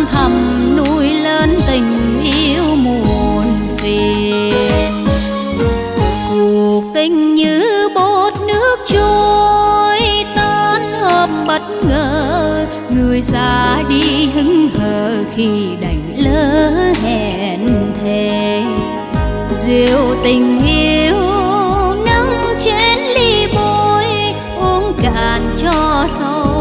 âm thầm nuôi lớn tình yêu muộn phiền. Cuộc tình như bọt nước trôi tan hợp bất ngờ, người ra đi hững hờ khi đành lỡ hẹn thề. Rượu tình yêu nâng chén ly bôi, uống cạn cho sâu